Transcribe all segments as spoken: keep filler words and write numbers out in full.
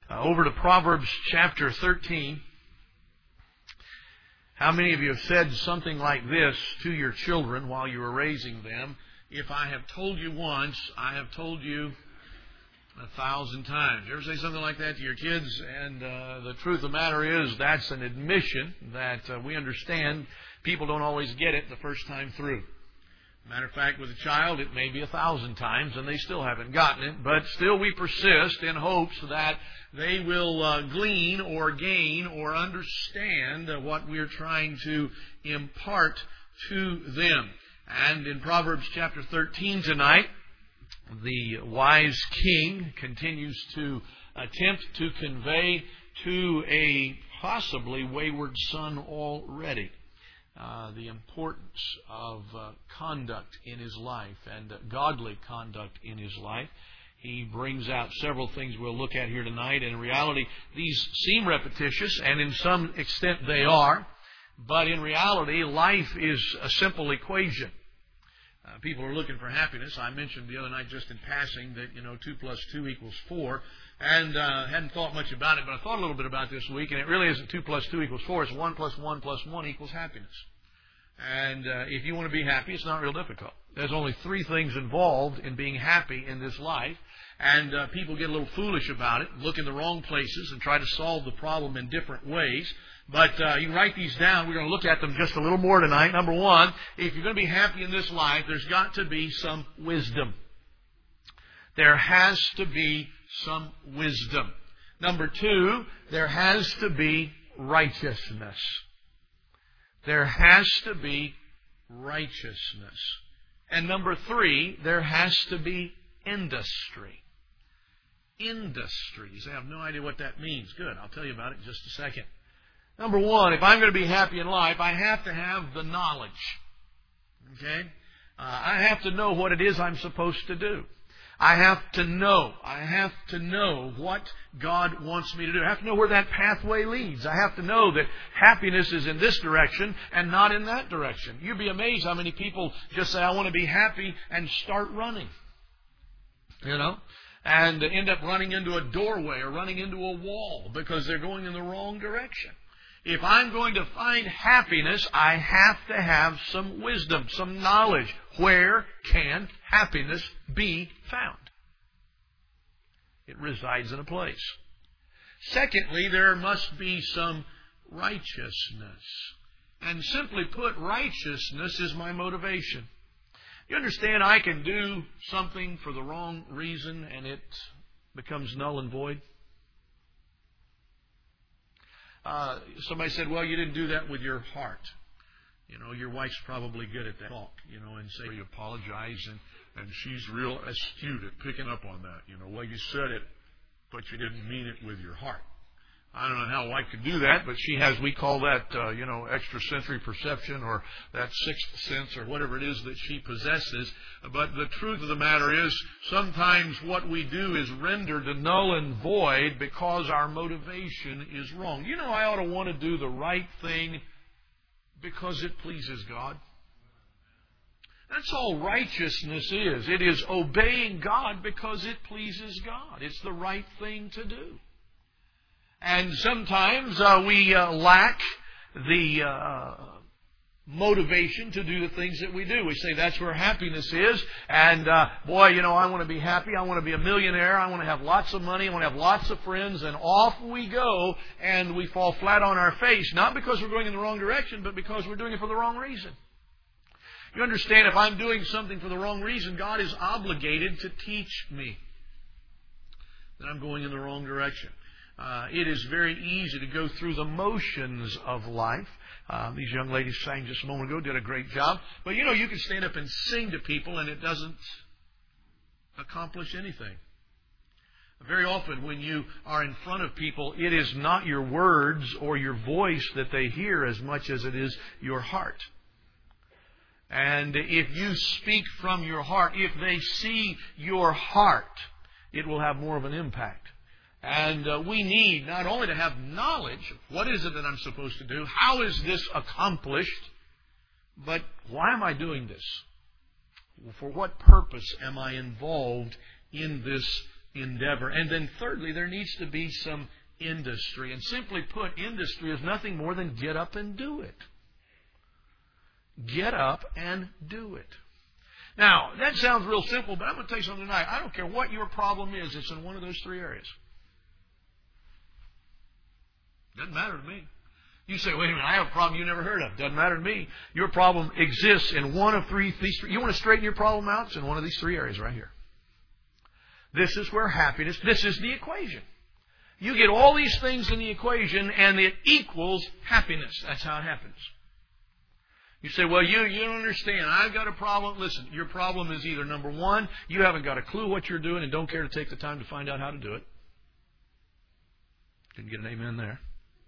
Uh, over to Proverbs chapter thirteen. How many of you have said something like this to your children while you were raising them? If I have told you once, I have told you a thousand times. You ever say something like that to your kids? And uh, the truth of the matter is that's an admission that uh, we understand people don't always get it the first time through. Matter of fact, with a child, it may be a thousand times, and they still haven't gotten it. But still we persist in hopes that they will uh, glean or gain or understand uh, what we're trying to impart to them. And in Proverbs chapter thirteen tonight, the wise king continues to attempt to convey to a possibly wayward son already Uh, the importance of uh, conduct in his life and uh, godly conduct in his life. He brings out several things we'll look at here tonight. And in reality, these seem repetitious, and in some extent they are. But in reality, life is a simple equation. Uh, people are looking for happiness. I mentioned the other night just in passing that, you know, two plus two equals four. And uh, hadn't thought much about it, but I thought a little bit about this week, and it really isn't two plus two equals four. It's one plus one plus one equals happiness. And uh, if you want to be happy, it's not real difficult. There's only three things involved in being happy in this life, and uh, people get a little foolish about it, look in the wrong places, and try to solve the problem in different ways. But uh, you can write these down. We're going to look at them just a little more tonight. Number one, if you're going to be happy in this life, there's got to be some wisdom. There has to be some wisdom. Number two, there has to be righteousness. There has to be righteousness. And number three, there has to be industry. Industry. You say, I have no idea what that means. Good, I'll tell you about it in just a second. Number one, if I'm going to be happy in life, I have to have the knowledge. Okay? Uh, I have to know what it is I'm supposed to do. I have to know. I have to know what God wants me to do. I have to know where that pathway leads. I have to know that happiness is in this direction and not in that direction. You'd be amazed how many people just say, I want to be happy, and start running. You know? And end up running into a doorway or running into a wall because they're going in the wrong direction. If I'm going to find happiness, I have to have some wisdom, some knowledge. Where can happiness be found? It resides in a place. Secondly, there must be some righteousness. And simply put, righteousness is my motivation. You understand, I can do something for the wrong reason and it becomes null and void. Uh, somebody said, well, you didn't do that with your heart. You know, your wife's probably good at that talk, you know, and say you apologize, and, and she's real astute at picking up on that. You know, well, you said it, but you didn't mean it with your heart. I don't know how a wife could do that, but she has, we call that, uh, you know, extrasensory perception, or that sixth sense, or whatever it is that she possesses. But the truth of the matter is, sometimes what we do is rendered null and void because our motivation is wrong. You know, I ought to want to do the right thing because it pleases God. That's all righteousness is. It is obeying God because it pleases God. It's the right thing to do. And sometimes uh, we uh, lack the uh, motivation to do the things that we do. We say that's where happiness is. And uh, boy, you know, I want to be happy. I want to be a millionaire. I want to have lots of money. I want to have lots of friends. And off we go, and we fall flat on our face. Not because we're going in the wrong direction, but because we're doing it for the wrong reason. You understand, if I'm doing something for the wrong reason, God is obligated to teach me that I'm going in the wrong direction. Uh, it is very easy to go through the motions of life. Uh, these young ladies sang just a moment ago, did a great job. But you know, you can stand up and sing to people and it doesn't accomplish anything. Very often when you are in front of people, it is not your words or your voice that they hear as much as it is your heart. And if you speak from your heart, if they see your heart, it will have more of an impact. And uh, we need not only to have knowledge of what is it that I'm supposed to do, how is this accomplished, but why am I doing this? For what purpose am I involved in this endeavor. And then thirdly, there needs to be some industry. And simply put, industry is nothing more than get up and do it. Get up and do it. Now, that sounds real simple, but I'm going to tell you something tonight. I don't care what your problem is, it's in one of those three areas. Doesn't matter to me. You say, wait a minute, I have a problem you never heard of. Doesn't matter to me. Your problem exists in one of three, these three. You want to straighten your problem out? It's in one of these three areas right here. This is where happiness, this is the equation. You get all these things in the equation and it equals happiness. That's how it happens. You say, well, you, you don't understand. I've got a problem. Listen, your problem is either, number one, you haven't got a clue what you're doing and don't care to take the time to find out how to do it. Didn't get an amen there.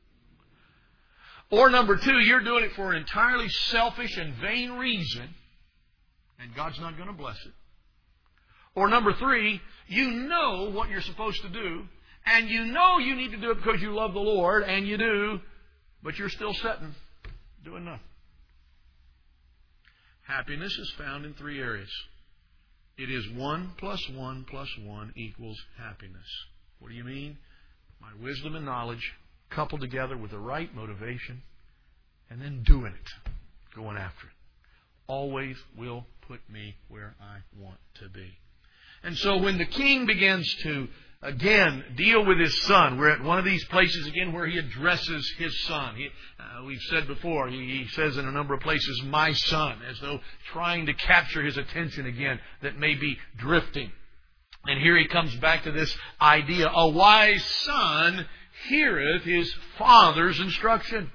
Or number two, you're doing it for an entirely selfish and vain reason, and God's not going to bless it. Or number three, you know what you're supposed to do, and you know you need to do it because you love the Lord, and you do, but you're still sitting, doing nothing. Happiness is found in three areas. It is one plus one plus one equals happiness. What do you mean? My wisdom and knowledge coupled together with the right motivation and then doing it, going after it, always will put me where I want to be. And so when the king begins to, again, deal with his son, we're at one of these places again where he addresses his son. He, uh, we've said before, he, he says in a number of places, my son, as though trying to capture his attention again that may be drifting. And here he comes back to this idea, a wise son heareth his father's instruction,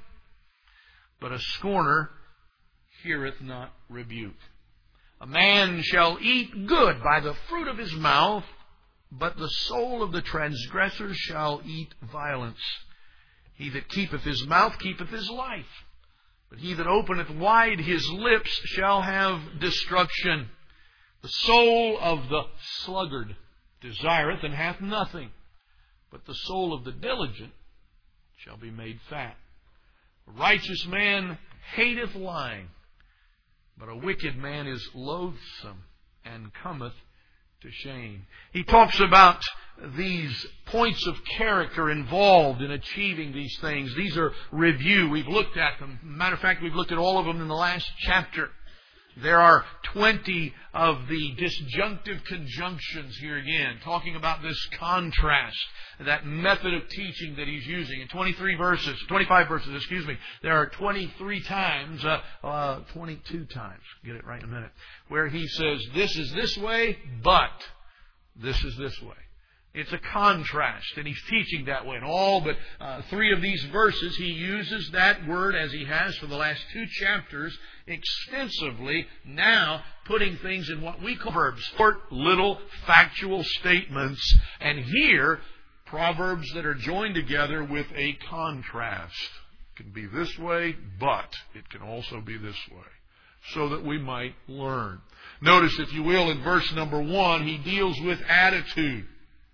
but a scorner heareth not rebuke. A man shall eat good by the fruit of his mouth, but the soul of the transgressor shall eat violence. He that keepeth his mouth keepeth his life, but he that openeth wide his lips shall have destruction. The soul of the sluggard desireth and hath nothing, but the soul of the diligent shall be made fat. A righteous man hateth lying, but a wicked man is loathsome and cometh to shame. He talks about these points of character involved in achieving these things. These are review. We've looked at them. Matter of fact, we've looked at all of them in the last chapter. There are twenty of the disjunctive conjunctions here again, talking about this contrast, that method of teaching that he's using. In twenty-three verses, twenty-five verses, excuse me, there are twenty-three times, uh, uh, twenty-two times, get it right in a minute, where he says, this is this way, but this is this way. It's a contrast, and he's teaching that way. In all but uh, three of these verses, he uses that word as he has for the last two chapters extensively, now putting things in what we call verbs, short, little, factual statements, and here, proverbs that are joined together with a contrast. It can be this way, but it can also be this way, so that we might learn. Notice, if you will, in verse number one, he deals with attitude.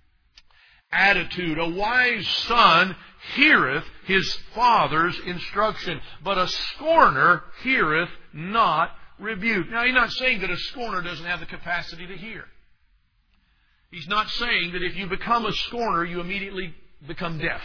Attitude. A wise son heareth his father's instruction, but a scorner heareth not rebuke. Now, he's not saying that a scorner doesn't have the capacity to hear. He's not saying that if you become a scorner, you immediately become deaf.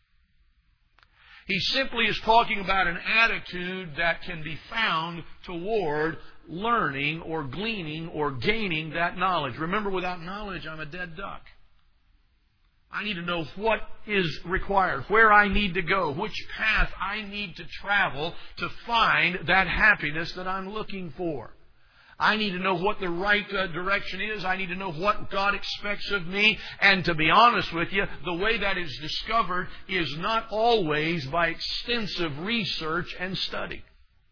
He simply is talking about an attitude that can be found toward learning or gleaning or gaining that knowledge. Remember, without knowledge, I'm a dead duck. I need to know what is required, where I need to go, which path I need to travel to find that happiness that I'm looking for. I need to know what the right uh, direction is. I need to know what God expects of me. And to be honest with you, the way that is discovered is not always by extensive research and study.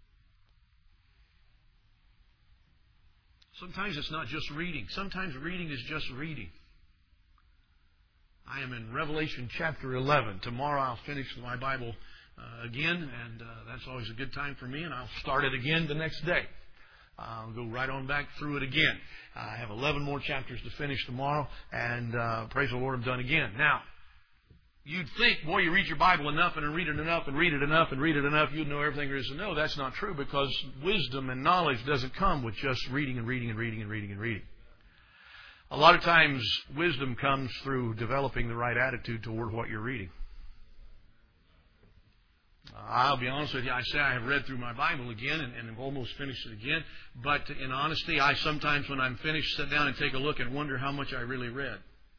Sometimes it's not just reading. Sometimes reading is just reading. I am in Revelation chapter eleven. Tomorrow I'll finish my Bible uh, again, and uh, that's always a good time for me, and I'll start it again the next day. I'll go right on back through it again. I have eleven more chapters to finish tomorrow, and uh, praise the Lord, I'm done again. Now, you'd think, boy, you read your Bible enough and read it enough and read it enough and read it enough, you'd know everything there is to know. That's not true, because wisdom and knowledge doesn't come with just reading and reading and reading and reading and reading. A lot of times, wisdom comes through developing the right attitude toward what you're reading. I'll be honest with you, I say I have read through my Bible again and, and have almost finished it again. But in honesty, I sometimes when I'm finished sit down and take a look and wonder how much I really read.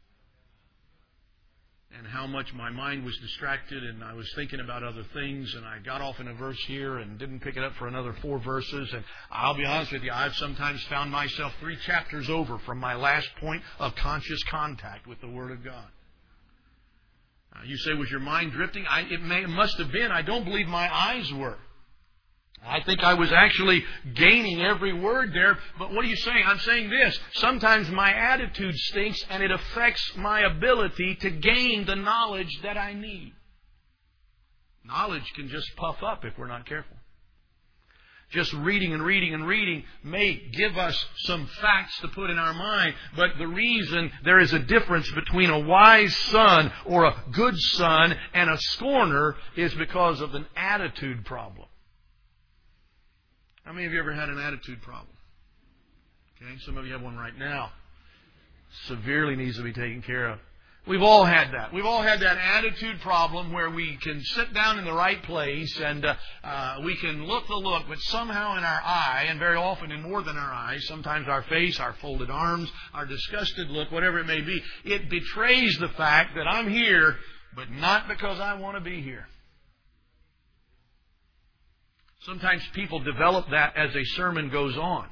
And how much my mind was distracted and I was thinking about other things and I got off in a verse here and didn't pick it up for another four verses. And I'll be honest with you, I've sometimes found myself three chapters over from my last point of conscious contact with the Word of God. Uh, you say, was your mind drifting? I, it, may, it must have been. I don't believe my eyes were. I think I was actually gaining every word there. But what are you saying? I'm saying this. Sometimes my attitude stinks and it affects my ability to gain the knowledge that I need. Knowledge can just puff up if we're not careful. Just reading and reading and reading may give us some facts to put in our mind, but the reason there is a difference between a wise son or a good son and a scorner is because of an attitude problem. How many of you ever had an attitude problem? Okay, some of you have one right now. Severely needs to be taken care of. We've all had that. We've all had that attitude problem where we can sit down in the right place and uh, uh, we can look the look, but somehow in our eye, and very often in more than our eyes, sometimes our face, our folded arms, our disgusted look, whatever it may be, it betrays the fact that I'm here, but not because I want to be here. Sometimes people develop that as a sermon goes on.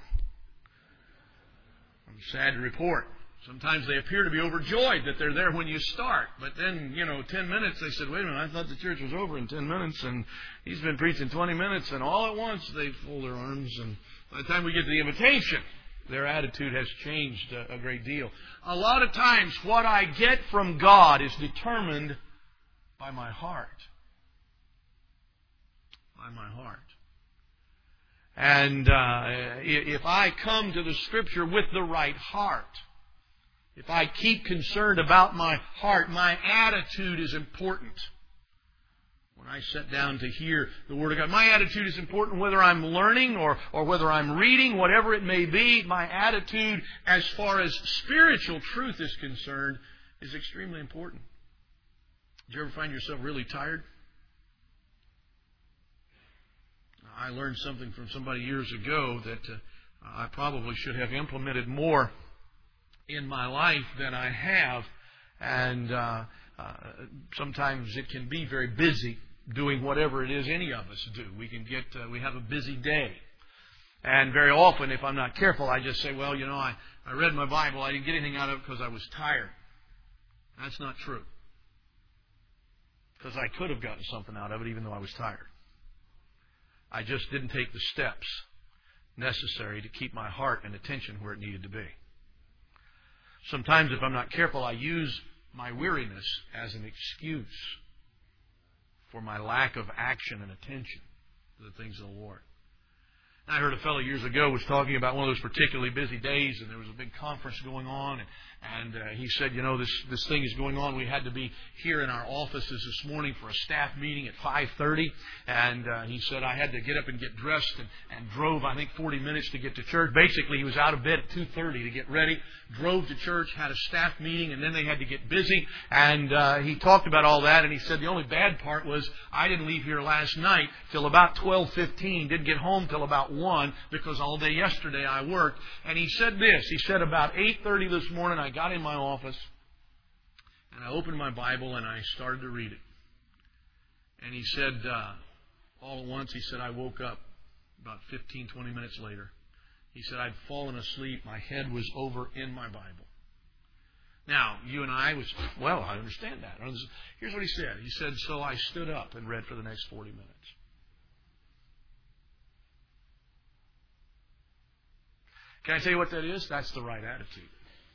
I'm sad to report. Sometimes they appear to be overjoyed that they're there when you start. But then, you know, ten minutes, they said, wait a minute, I thought the church was over in ten minutes, and he's been preaching twenty minutes, and all at once they fold their arms, and by the time we get to the invitation, their attitude has changed a, a great deal. A lot of times, what I get from God is determined by my heart. By my heart. And uh, if I come to the Scripture with the right heart, if I keep concerned about my heart, my attitude is important. When I sit down to hear the Word of God, my attitude is important whether I'm learning or, or whether I'm reading, whatever it may be. My attitude as far as spiritual truth is concerned is extremely important. Did you ever find yourself really tired? I learned something from somebody years ago that uh, I probably should have implemented more in my life than I have. And uh, uh, sometimes it can be very busy doing whatever it is any of us do. We can get, uh, we have a busy day. And very often, if I'm not careful, I just say, well, you know, I, I read my Bible. I didn't get anything out of it because I was tired. That's not true. Because I could have gotten something out of it even though I was tired. I just didn't take the steps necessary to keep my heart and attention where it needed to be. Sometimes, if I'm not careful, I use my weariness as an excuse for my lack of action and attention to the things of the Lord. I heard a fellow years ago was talking about one of those particularly busy days, and there was a big conference going on, and, and uh, he said, you know, this, this thing is going on. We had to be here in our offices this morning for a staff meeting at five thirty, and uh, he said, I had to get up and get dressed and, and drove, I think, forty minutes to get to church. Basically, he was out of bed at two thirty to get ready, drove to church, had a staff meeting, and then they had to get busy, and uh, he talked about all that, and he said the only bad part was I didn't leave here last night till about twelve fifteen, didn't get home till about one, because all day yesterday I worked. And he said this, he said about eight thirty this morning I got in my office and I opened my Bible and I started to read it. And he said, uh, all at once, he said, I woke up about fifteen, twenty minutes later. He said, I'd fallen asleep. My head was over in my Bible. Now, you and I was, well, I understand that. Here's what he said. He said, so I stood up and read for the next forty minutes. Can I tell you what that is? That's the right attitude.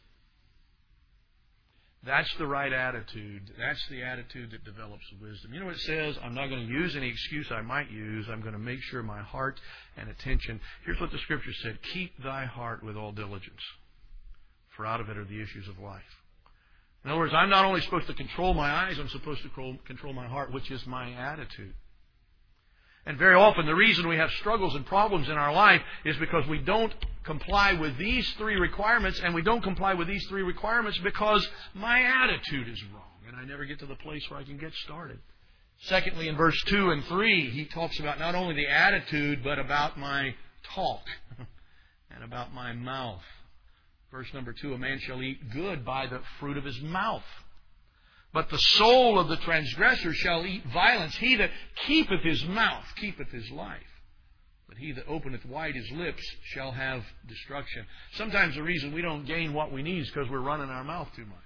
That's the right attitude. That's the attitude that develops wisdom. You know what it says? I'm not going to use any excuse I might use. I'm going to make sure my heart and attention. Here's what the Scripture said. Keep thy heart with all diligence, for out of it are the issues of life. In other words, I'm not only supposed to control my eyes, I'm supposed to control my heart, which is my attitude. And very often the reason we have struggles and problems in our life is because we don't comply with these three requirements, and we don't comply with these three requirements because my attitude is wrong, and I never get to the place where I can get started. Secondly, in verse two and three, he talks about not only the attitude, but about my talk and about my mouth. Verse number two, a man shall eat good by the fruit of his mouth. But the soul of the transgressor shall eat violence. He that keepeth his mouth keepeth his life. But he that openeth wide his lips shall have destruction. Sometimes the reason we don't gain what we need is because we're running our mouth too much.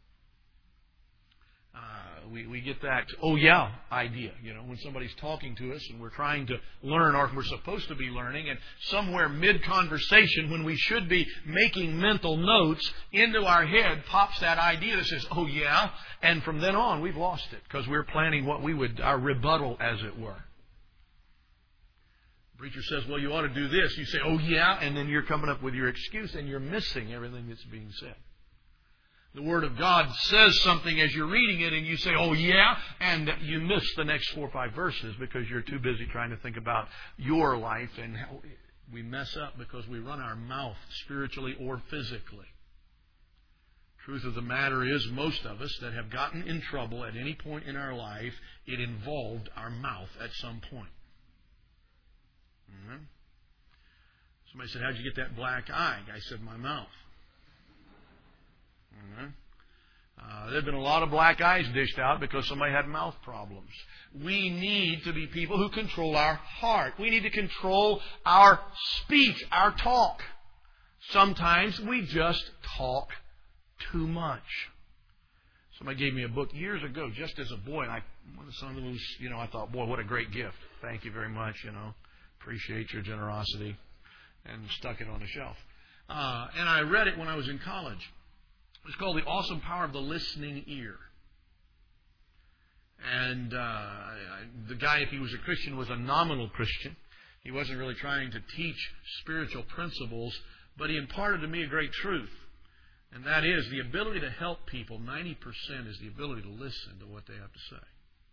Uh, we, we get that, oh yeah, idea. You know, when somebody's talking to us and we're trying to learn, or we're supposed to be learning, and somewhere mid-conversation when we should be making mental notes, into our head pops that idea that says, oh yeah, and from then on we've lost it because we're planning what we would, our rebuttal as it were. The preacher says, well, you ought to do this. You say, oh yeah, and then you're coming up with your excuse and you're missing everything that's being said. The Word of God says something as you're reading it and you say, oh yeah, and you miss the next four or five verses because you're too busy trying to think about your life, and how we mess up because we run our mouth spiritually or physically. Truth of the matter is, most of us that have gotten in trouble at any point in our life, it involved our mouth at some point. Mm-hmm. Somebody said, how'd you get that black eye? I said, my mouth. Mm-hmm. Uh, there have been a lot of black eyes dished out because somebody had mouth problems. We need to be people who control our heart. We need to control our speech, our talk. Sometimes we just talk too much. Somebody gave me a book years ago, just as a boy, and I, one of some of those, you know, I thought, boy, what a great gift. Thank you very much, you know. Appreciate your generosity. And stuck it on the shelf. Uh, and I read it when I was in college. It's called The Awesome Power of the Listening Ear. And uh, the guy, if he was a Christian, was a nominal Christian. He wasn't really trying to teach spiritual principles, but he imparted to me a great truth. And that is, the ability to help people, ninety percent is the ability to listen to what they have to say.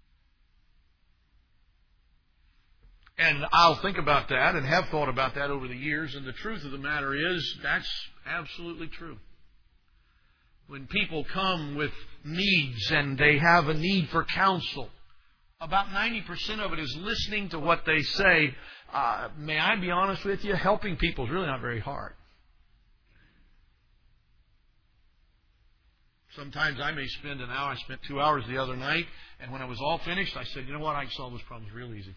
And I'll think about that and have thought about that over the years, and the truth of the matter is, that's absolutely true. When people come with needs and they have a need for counsel, about ninety percent of it is listening to what they say. Uh, may I be honest with you? Helping people is really not very hard. Sometimes I may spend an hour. I spent two hours the other night, and when I was all finished, I said, you know what? I can solve those problems real easy.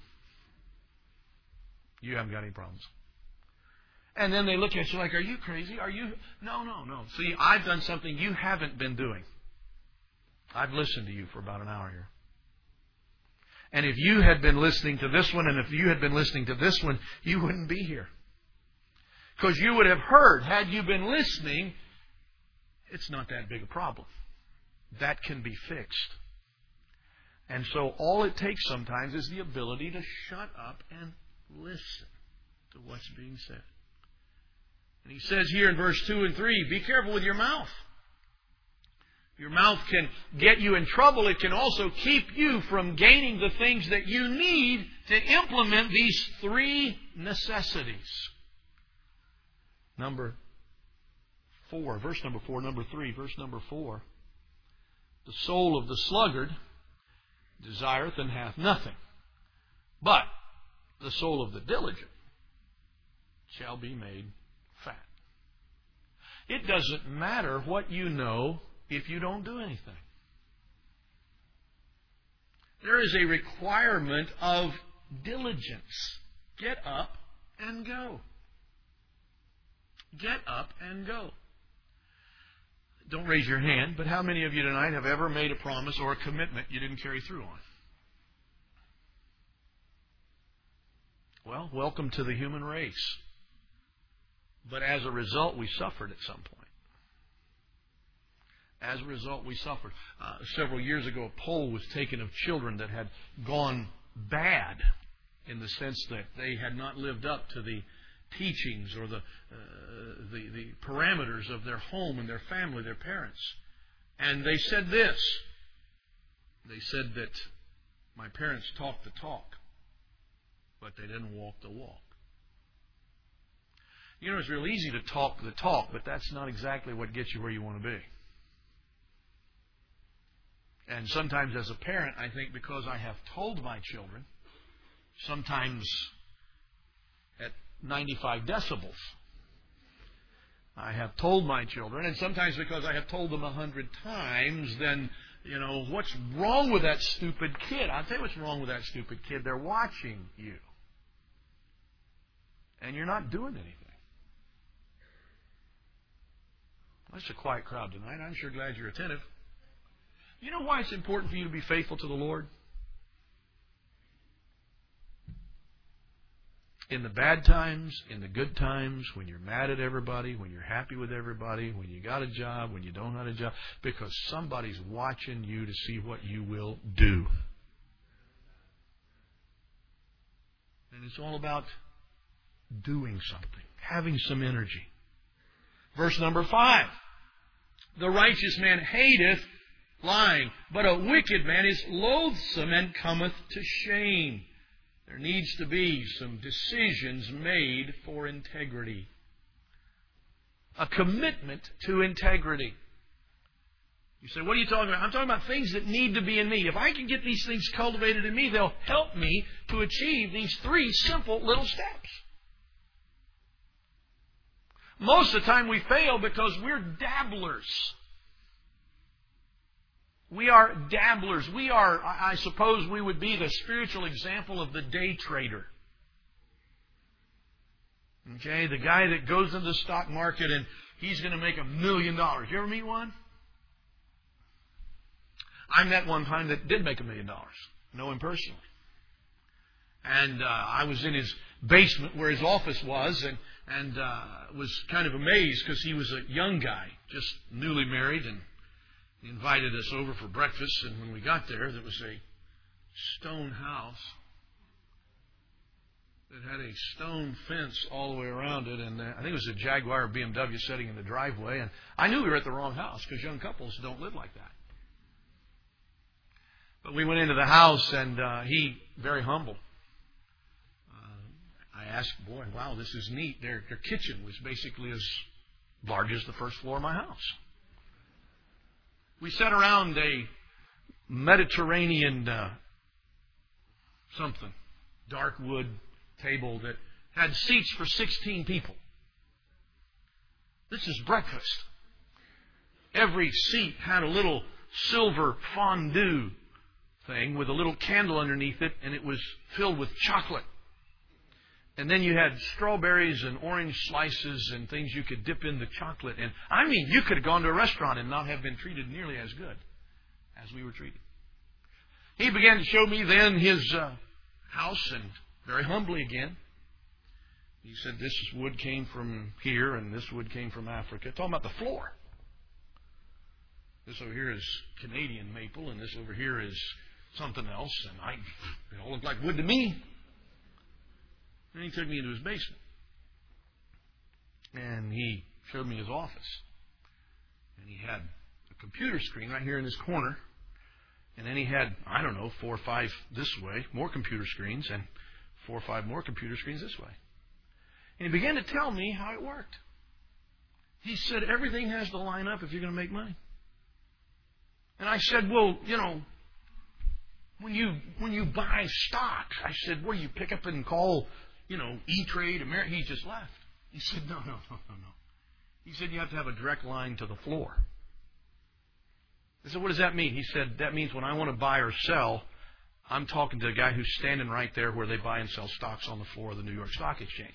You haven't got any problems. And then they look at you like, are you crazy? Are you? No, no, no. See, I've done something you haven't been doing. I've listened to you for about an hour here. And if you had been listening to this one, and if you had been listening to this one, you wouldn't be here. Because you would have heard, had you been listening, it's not that big a problem. That can be fixed. And so all it takes sometimes is the ability to shut up and listen to what's being said. And he says here in verse two and three, be careful with your mouth. Your mouth can get you in trouble. It can also keep you from gaining the things that you need to implement these three necessities. Number four, verse number four, number three, verse number four. The soul of the sluggard desireth and hath nothing, but the soul of the diligent shall be made fat. It doesn't matter what you know if you don't do anything. There is a requirement of diligence. Get up and go. Get up and go. Don't raise your hand, but how many of you tonight have ever made a promise or a commitment you didn't carry through on? Well, welcome to the human race. But as a result, we suffered at some point. As a result, we suffered. Uh, several years ago, a poll was taken of children that had gone bad in the sense that they had not lived up to the teachings or the, uh, the, the parameters of their home and their family, their parents. And they said this. They said that my parents talked the talk, but they didn't walk the walk. You know, it's real easy to talk the talk, but that's not exactly what gets you where you want to be. And sometimes as a parent, I think because I have told my children, sometimes at ninety-five decibels, I have told my children, and sometimes because I have told them a hundred times, then, you know, what's wrong with that stupid kid? I'll tell you what's wrong with that stupid kid. They're watching you. And you're not doing anything. That's a quiet crowd tonight. I'm sure glad you're attentive. You know why it's important for you to be faithful to the Lord? In the bad times, in the good times, when you're mad at everybody, when you're happy with everybody, when you got a job, when you don't have a job, because somebody's watching you to see what you will do. And it's all about doing something, having some energy. Verse number five. The righteous man hateth lying, but a wicked man is loathsome and cometh to shame. There needs to be some decisions made for integrity. A commitment to integrity. You say, what are you talking about? I'm talking about things that need to be in me. If I can get these things cultivated in me, they'll help me to achieve these three simple little steps. Most of the time we fail because we're dabblers. We are dabblers. We are, I suppose we would be the spiritual example of the day trader. Okay, the guy that goes into the stock market and he's going to make a million dollars. You ever meet one? I met one time that did make a million dollars. Know him personally. And uh, I was in his basement where his office was, and and uh, was kind of amazed because he was a young guy, just newly married, and he invited us over for breakfast. And when we got there, there was a stone house that had a stone fence all the way around it, and uh, I think it was a Jaguar or B M W sitting in the driveway. And I knew we were at the wrong house because young couples don't live like that. But we went into the house, and uh, he, very humble, I asked, boy, wow, this is neat. Their, their kitchen was basically as large as the first floor of my house. We sat around a Mediterranean uh, something, dark wood table that had seats for sixteen people. This is breakfast. Every seat had a little silver fondue thing with a little candle underneath it, and it was filled with chocolate. And then you had strawberries and orange slices and things you could dip in the chocolate. And I mean, you could have gone to a restaurant and not have been treated nearly as good as we were treated. He began to show me then his uh, house, and very humbly again, he said this wood came from here and this wood came from Africa. Talking about the floor. This over here is Canadian maple, and this over here is something else. And I, it all looked like wood to me. And he took me into his basement. And he showed me his office. And he had a computer screen right here in this corner. And then he had, I don't know, four or five this way, more computer screens, and four or five more computer screens this way. And he began to tell me how it worked. He said, everything has to line up if you're going to make money. And I said, well, you know, when you when you buy stocks, I said, what do you pick up and call, you know, E-Trade, America? He just left. He said, no, no, no, no, no. He said, you have to have a direct line to the floor. I said, what does that mean? He said, that means when I want to buy or sell, I'm talking to the guy who's standing right there where they buy and sell stocks on the floor of the New York Stock Exchange.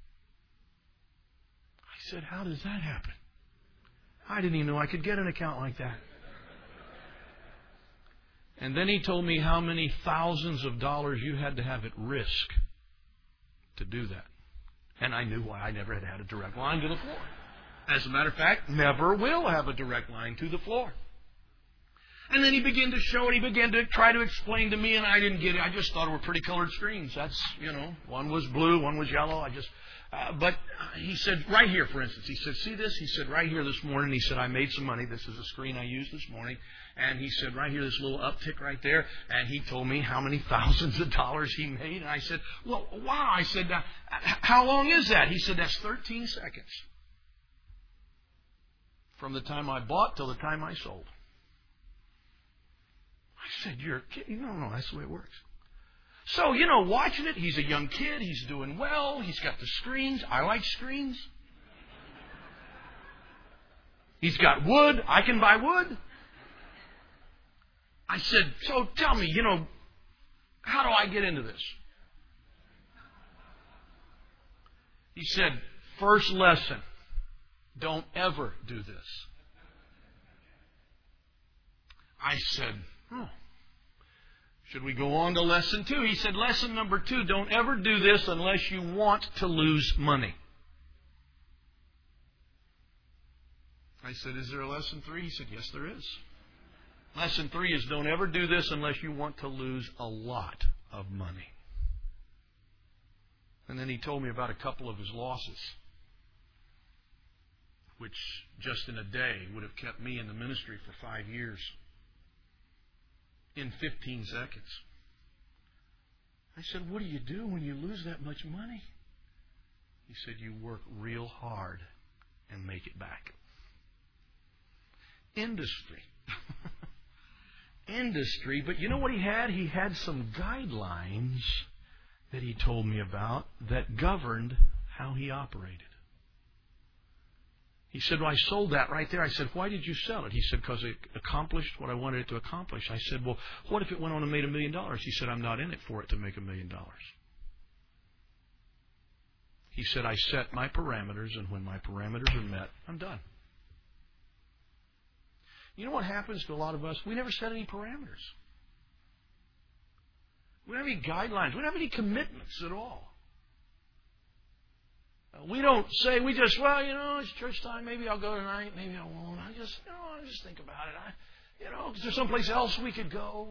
I said, how does that happen? I didn't even know I could get an account like that. And then he told me how many thousands of dollars you had to have at risk to do that. And I knew why I never had had a direct line to the floor. As a matter of fact, never will have a direct line to the floor. And then he began to show it. He began to try to explain to me, and I didn't get it. I just thought it were pretty colored screens. That's, you know, one was blue, one was yellow. I just, uh, but he said, right here, for instance, he said, see this? He said, right here this morning, he said, I made some money. This is a screen I used this morning. And he said, right here, this little uptick right there. And he told me how many thousands of dollars he made. And I said, well, wow. I said, uh, how long is that? He said, that's thirteen seconds. From the time I bought till the time I sold. I said, you're kidding. No, no, that's the way it works. So, you know, watching it, he's a young kid. He's doing well. He's got the screens. I like screens. He's got wood. I can buy wood. I said, so tell me, you know, how do I get into this? He said, first lesson, don't ever do this. I said, oh. Should we go on to lesson two? He said, lesson number two, don't ever do this unless you want to lose money. I said, is there a lesson three? He said, yes, there is. Lesson three is don't ever do this unless you want to lose a lot of money. And then he told me about a couple of his losses, which just in a day would have kept me in the ministry for five years. In fifteen seconds. I said, what do you do when you lose that much money? He said, you work real hard and make it back. Industry. Industry. But you know what he had? He had some guidelines that he told me about that governed how he operated. He said, well, I sold that right there. I said, why did you sell it? He said, because it accomplished what I wanted it to accomplish. I said, well, what if it went on and made a million dollars? He said, I'm not in it for it to make a million dollars. He said, I set my parameters, and when my parameters are met, I'm done. You know what happens to a lot of us? We never set any parameters. We don't have any guidelines. We don't have any commitments at all. We don't say, we just, well, you know, it's church time. Maybe I'll go tonight. Maybe I won't. I just, you know, I just think about it. I, you know, is there someplace else we could go?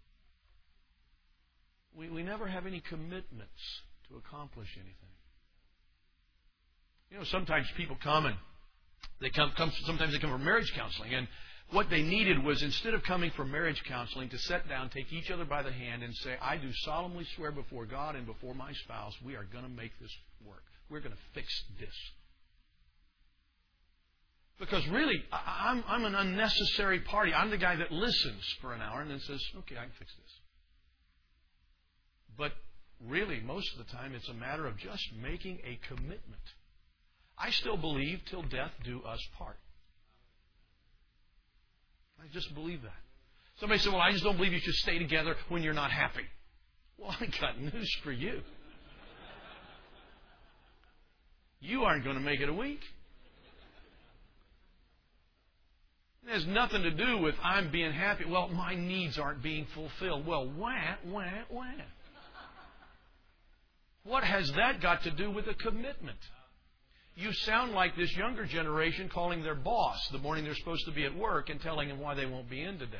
We, we never have any commitments to accomplish anything. You know, sometimes people come and they come, come sometimes they come for marriage counseling. And what they needed was, instead of coming for marriage counseling, to sit down, take each other by the hand and say, I do solemnly swear before God and before my spouse, we are going to make this work. We're going to fix this. Because really, I'm, I'm an unnecessary party. I'm the guy that listens for an hour and then says, okay, I can fix this. But really, most of the time, it's a matter of just making a commitment. I still believe till death do us part. I just believe that. Somebody said, well, I just don't believe you should stay together when you're not happy. Well, I got news for you. You aren't going to make it a week. It has nothing to do with I'm being happy. Well, my needs aren't being fulfilled. Well, wah, wah, wah. What has that got to do with a commitment? You sound like this younger generation calling their boss the morning they're supposed to be at work and telling him why they won't be in today.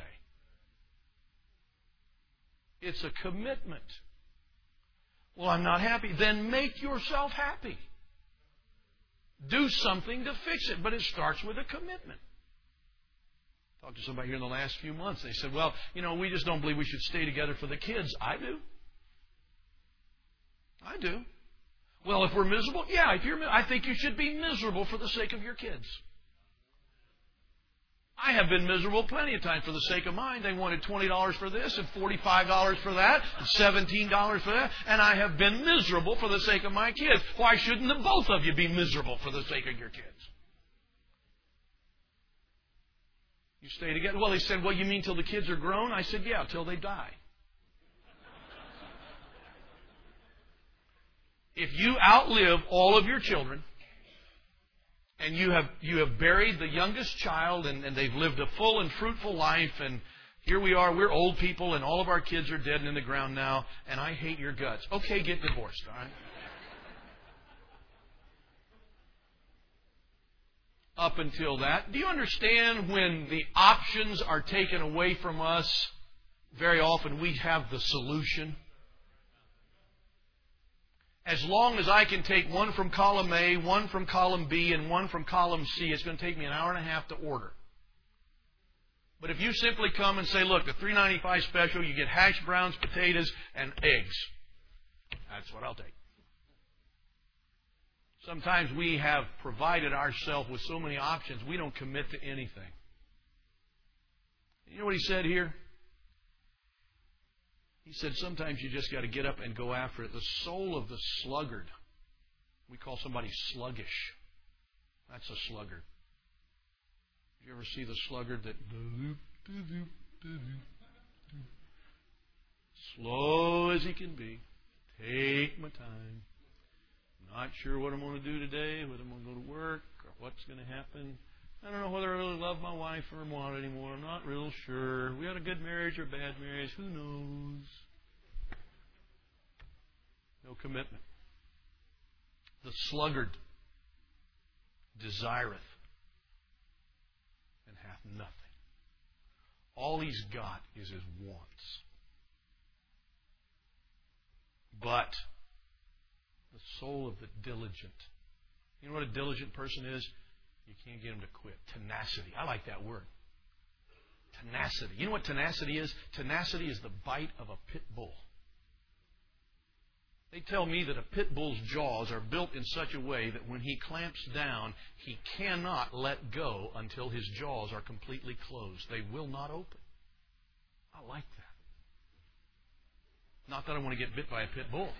It's a commitment. Well, I'm not happy. Then make yourself happy. Do something to fix it, but it starts with a commitment. I talked to somebody here in the last few months. They said, well, you know, we just don't believe we should stay together for the kids. I do. I do. Well, if we're miserable, yeah, if you're, I think you should be miserable for the sake of your kids. I have been miserable plenty of times for the sake of mine. They wanted twenty dollars for this and forty-five dollars for that and seventeen dollars for that. And I have been miserable for the sake of my kids. Why shouldn't the both of you be miserable for the sake of your kids? You stay together. Well, they said, well, you mean till the kids are grown? I said, yeah, till they die. If you outlive all of your children, and you have you have buried the youngest child, and, and they've lived a full and fruitful life, and here we are, we're old people, and all of our kids are dead and in the ground now, and I hate your guts. Okay, get divorced, all right? Up until that, do you understand when the options are taken away from us, very often we have the solution? As long as I can take one from column A, one from column B, and one from column C, it's going to take me an hour and a half to order. But if you simply come and say, look, the three ninety-five special, you get hash browns, potatoes, and eggs. That's what I'll take. Sometimes we have provided ourselves with so many options, we don't commit to anything. You know what he said here? He said sometimes you just got to get up and go after it. The soul of the sluggard. We call somebody sluggish. That's a sluggard. Did you ever see the sluggard that... Slow as he can be. Take my time. Not sure what I'm going to do today, whether I'm going to go to work, or what's going to happen. I don't know whether I really love my wife or not anymore. I'm not real sure. We had a good marriage or a bad marriage. Who knows? No commitment. The sluggard desireth and hath nothing. All he's got is his wants. But the soul of the diligent. You know what a diligent person is? You can't get him to quit. Tenacity. I like that word. Tenacity. You know what tenacity is? Tenacity is the bite of a pit bull. They tell me that a pit bull's jaws are built in such a way that when he clamps down, he cannot let go until his jaws are completely closed. They will not open. I like that. Not that I want to get bit by a pit bull.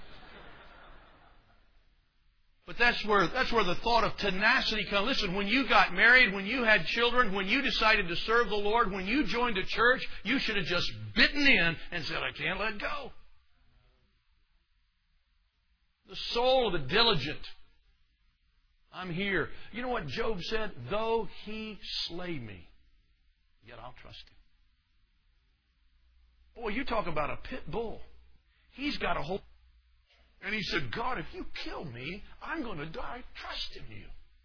But that's where that's where the thought of tenacity comes. Listen, when you got married, when you had children, when you decided to serve the Lord, when you joined a church, you should have just bitten in and said, I can't let go. The soul of the diligent. I'm here. You know what Job said? Though he slay me, yet I'll trust him. Boy, you talk about a pit bull. He's got a whole... And he said, God, if you kill me, I'm going to die trusting you.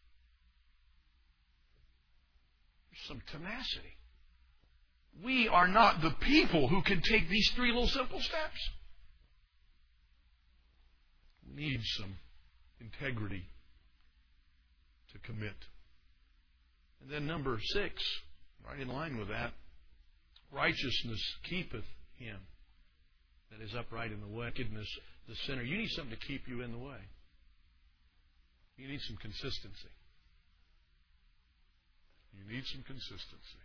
There's some tenacity. We are not the people who can take these three little simple steps. We need some integrity to commit. And then number six, right in line with that, righteousness keepeth him that is upright in the way. Wickedness, the sinner. You need something to keep you in the way. You need some consistency. You need some consistency.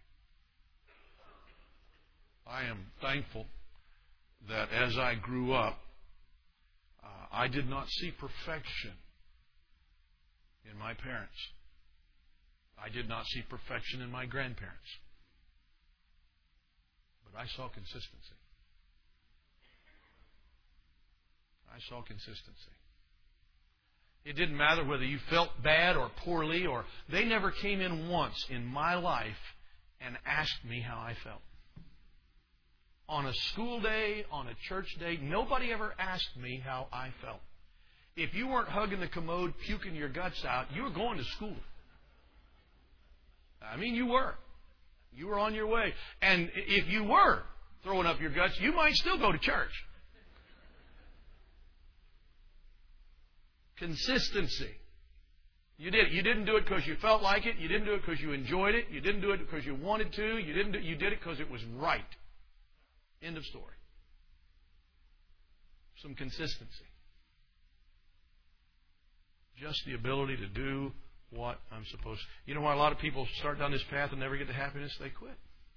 I am thankful that as I grew up, uh, I did not see perfection in my parents. I did not see perfection in my grandparents. But I saw consistency. I saw consistency. It didn't matter whether you felt bad or poorly, or they never came in once in my life and asked me how I felt. On a school day, on a church day, nobody ever asked me how I felt. If you weren't hugging the commode, puking your guts out, you were going to school. I mean, you were. You were on your way. And if you were throwing up your guts, you might still go to church. Consistency. You did it. You didn't do it because you felt like it. You didn't do it because you enjoyed it. You didn't do it because you wanted to. You didn't do, you did it because it was right. End of story. Some consistency. Just the ability to do what I'm supposed to. You know why a lot of people start down this path and never get to happiness? They quit.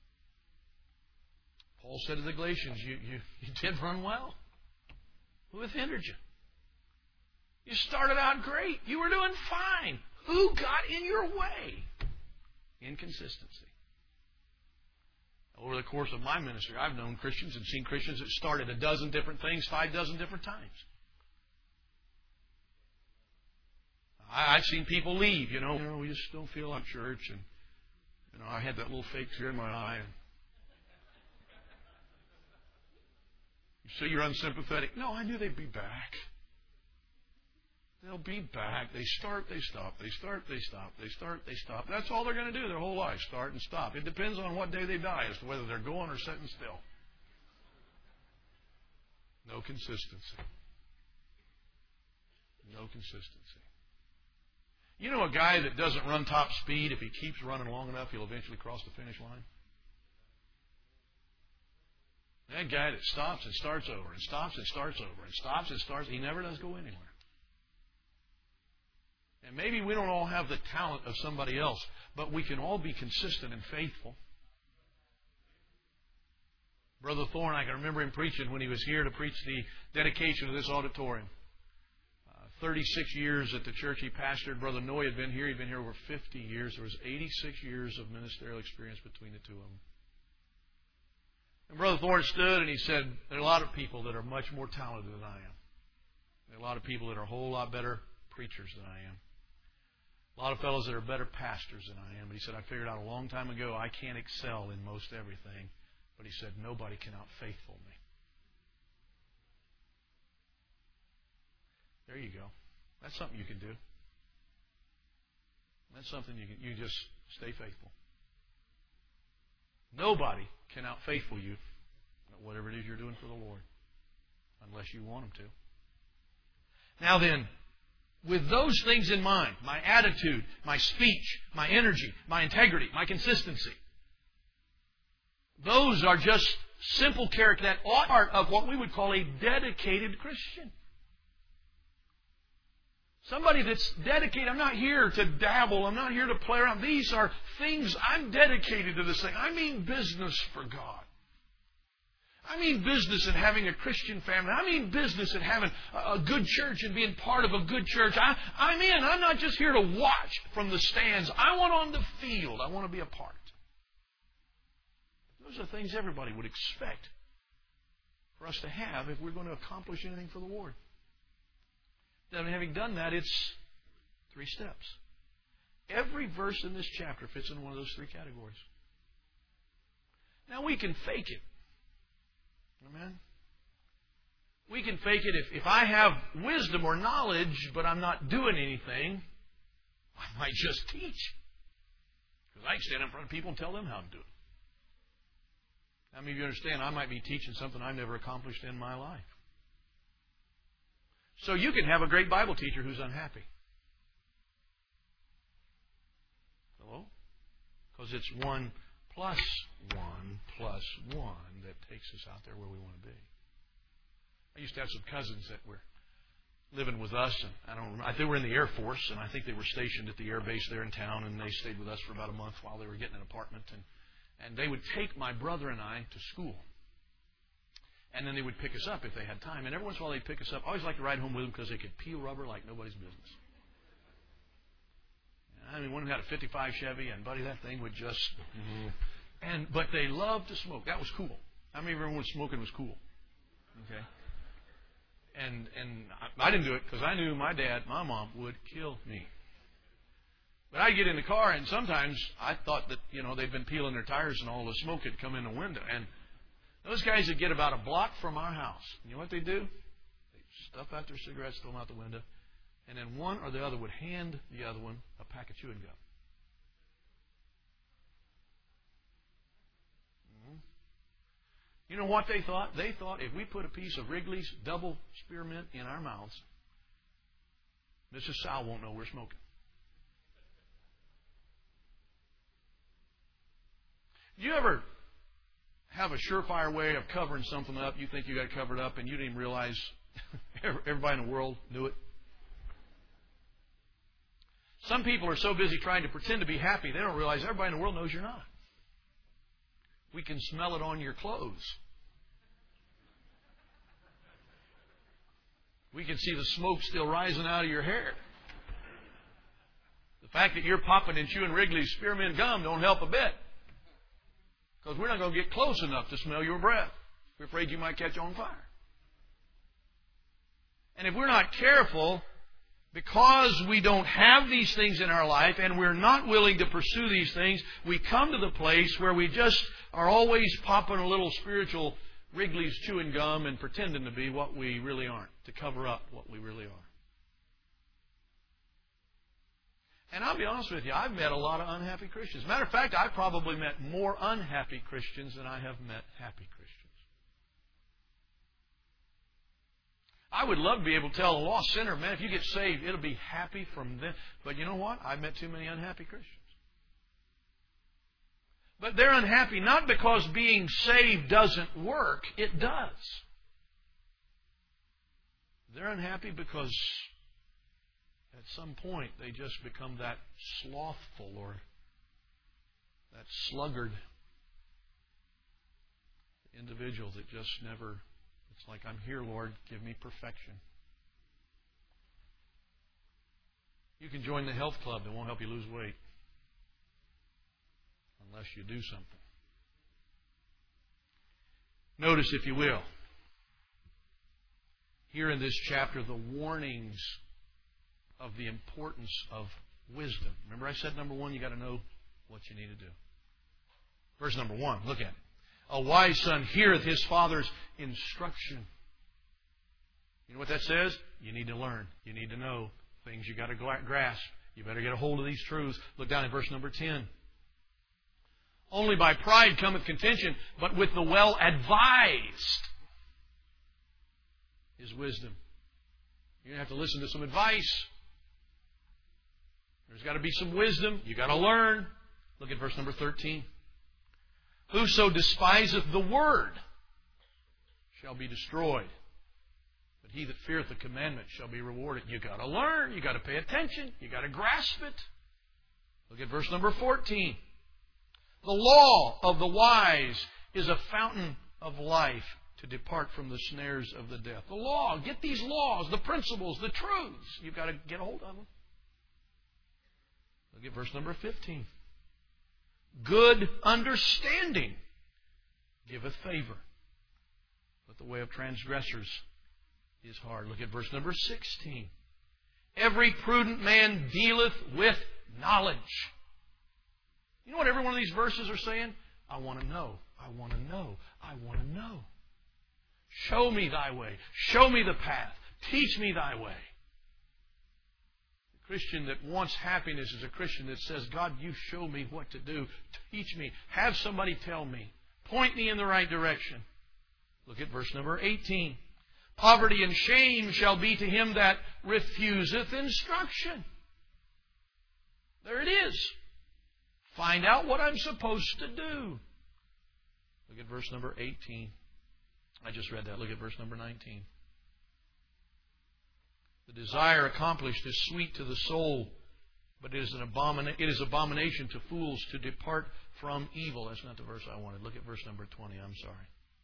Paul said to the Galatians, you, you, you did run well. Who hath hindered you? You started out great. You were doing fine. Who got in your way? Inconsistency. Over the course of my ministry, I've known Christians and seen Christians that started a dozen different things, five dozen different times. I've seen people leave, you know. You know, we just don't feel like church. And, you know, I had that little fake tear in my eye. And you say you're unsympathetic. No, I knew they'd be back. They'll be back. They start, they stop. They start, they stop. They start, they stop. That's all they're going to do their whole life, start and stop. It depends on what day they die as to whether they're going or sitting still. No consistency. No consistency. You know a guy that doesn't run top speed, if he keeps running long enough, he'll eventually cross the finish line? That guy that stops and starts over and stops and starts over and stops and starts, he never does go anywhere. And maybe we don't all have the talent of somebody else, but we can all be consistent and faithful. Brother Thorne, I can remember him preaching when he was here to preach the dedication of this auditorium. Uh, thirty-six years at the church he pastored. Brother Noy had been here. He'd been here over fifty years. There was eighty-six years of ministerial experience between the two of them. And Brother Thorne stood and he said, there are a lot of people that are much more talented than I am. There are a lot of people that are a whole lot better preachers than I am. A lot of fellows that are better pastors than I am. But he said, I figured out a long time ago I can't excel in most everything. But he said, nobody can out-faithful me. There you go. That's something you can do. That's something you can, you just stay faithful. Nobody can out-faithful you at whatever it is you're doing for the Lord, unless you want them to. Now then, with those things in mind, my attitude, my speech, my energy, my integrity, my consistency, those are just simple character that are part of what we would call a dedicated Christian. Somebody that's dedicated. I'm not here to dabble. I'm not here to play around. These are things I'm dedicated to this thing. I mean business for God. I mean business in having a Christian family. I mean business in having a good church and being part of a good church. I, I'm in. I'm not just here to watch from the stands. I want on the field. I want to be a part. Those are things everybody would expect for us to have if we're going to accomplish anything for the Lord. Then having done that, it's three steps. Every verse in this chapter fits in one of those three categories. Now we can fake it. Amen? We can fake it if, if I have wisdom or knowledge, but I'm not doing anything, I might just teach. Because I can stand in front of people and tell them how to do it. How many of you understand I might be teaching something I've never accomplished in my life? So you can have a great Bible teacher who's unhappy. Hello? Because it's one plus one plus one that takes us out there where we want to be. I used to have some cousins that were living with us, and I don't remember, they were in the Air Force, and I think they were stationed at the air base there in town, and they stayed with us for about a month while they were getting an apartment, and and they would take my brother and I to school. And then they would pick us up if they had time. And every once in a while they'd pick us up. I always liked to ride home with them because they could peel rubber like nobody's business. I mean, one of them had a fifty-five Chevy, and buddy, that thing would just... and But they loved to smoke. That was cool. How many of everyone was smoking was cool? Okay. And and I, I didn't do it because I knew my dad, my mom, would kill me. But I'd get in the car, and sometimes I thought that, you know, they'd been peeling their tires and all the smoke had come in the window. And those guys would get about a block from our house. You know what they do? They'd stuff out their cigarettes, throw them out the window, and then one or the other would hand the other one a pack of chewing gum. Mm-hmm. You know what they thought? They thought if we put a piece of Wrigley's double spearmint in our mouths, Missus Sal won't know we're smoking. Do you ever have a surefire way of covering something up? You think you got it covered up and you didn't even realize everybody in the world knew it? Some people are so busy trying to pretend to be happy, they don't realize everybody in the world knows you're not. We can smell it on your clothes. We can see the smoke still rising out of your hair. The fact that you're popping and chewing Wrigley's spearmint gum don't help a bit. Because we're not going to get close enough to smell your breath. We're afraid you might catch on fire. And if we're not careful, because we don't have these things in our life and we're not willing to pursue these things, we come to the place where we just are always popping a little spiritual Wrigley's chewing gum and pretending to be what we really aren't, to cover up what we really are. And I'll be honest with you, I've met a lot of unhappy Christians. Matter of fact, I've probably met more unhappy Christians than I have met happy Christians. I would love to be able to tell a lost sinner, man, if you get saved, it'll be happy from them. But you know what? I've met too many unhappy Christians. But they're unhappy not because being saved doesn't work. It does. They're unhappy because at some point they just become that slothful or that sluggard individual that just never, it's like, I'm here, Lord, give me perfection. You can join the health club that won't help you lose weight unless you do something. Notice, if you will, here in this chapter, the warnings of the importance of wisdom. Remember I said, number one, you got to know what you need to do. Verse number one, look at it. A wise son heareth his father's instruction. You know what that says? You need to learn. You need to know things you got to grasp. You better get a hold of these truths. Look down at verse number ten. Only by pride cometh contention, but with the well-advised is wisdom. You're going to have to listen to some advice. There's got to be some wisdom. You've got to learn. Look at verse number thirteen. Whoso despiseth the word shall be destroyed, but he that feareth the commandment shall be rewarded. You've got to learn. You've got to pay attention. You've got to grasp it. Look at verse number fourteen. The law of the wise is a fountain of life to depart from the snares of the death. The law, get these laws, the principles, the truths. You've got to get a hold of them. Look at verse number fifteen. Good understanding giveth favor, but the way of transgressors is hard. Look at verse number sixteen. Every prudent man dealeth with knowledge. You know what every one of these verses are saying? I want to know. I want to know. I want to know. Show me thy way. Show me the path. Teach me thy way. The Christian that wants happiness is a Christian that says, God, you show me what to do. Teach me. Have somebody tell me. Point me in the right direction. Look at verse number eighteen. Poverty and shame shall be to him that refuseth instruction. There it is. Find out what I'm supposed to do. Look at verse number eighteen. I just read that. Look at verse number nineteen. The desire accomplished is sweet to the soul, but it is an abomina- it is abomination to fools to depart from evil. That's not the verse I wanted. Look at verse number twenty. I'm sorry.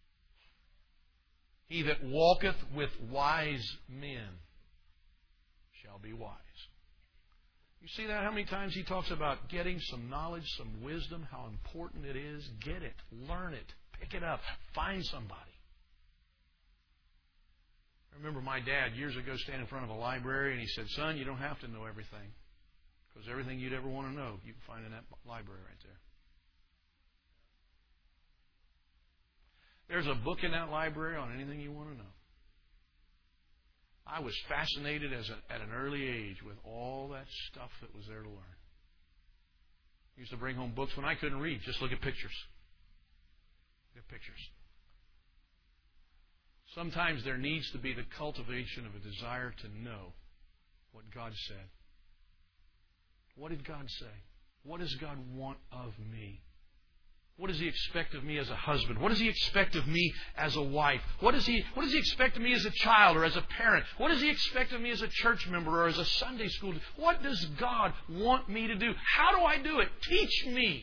He that walketh with wise men shall be wise. You see that? How many times he talks about getting some knowledge, some wisdom, how important it is. Get it. Learn it. Pick it up. Find somebody. I remember my dad years ago standing in front of a library and he said, son, you don't have to know everything. Because everything you'd ever want to know, you can find in that library right there. There's a book in that library on anything you want to know. I was fascinated as a, at an early age with all that stuff that was there to learn. I used to bring home books when I couldn't read. Just look at pictures. Look at pictures. Sometimes there needs to be the cultivation of a desire to know what God said. What did God say? What does God want of me? What does He expect of me as a husband? What does He expect of me as a wife? What does He, what does He expect of me as a child or as a parent? What does He expect of me as a church member or as a Sunday school? What does God want me to do? How do I do it? Teach me.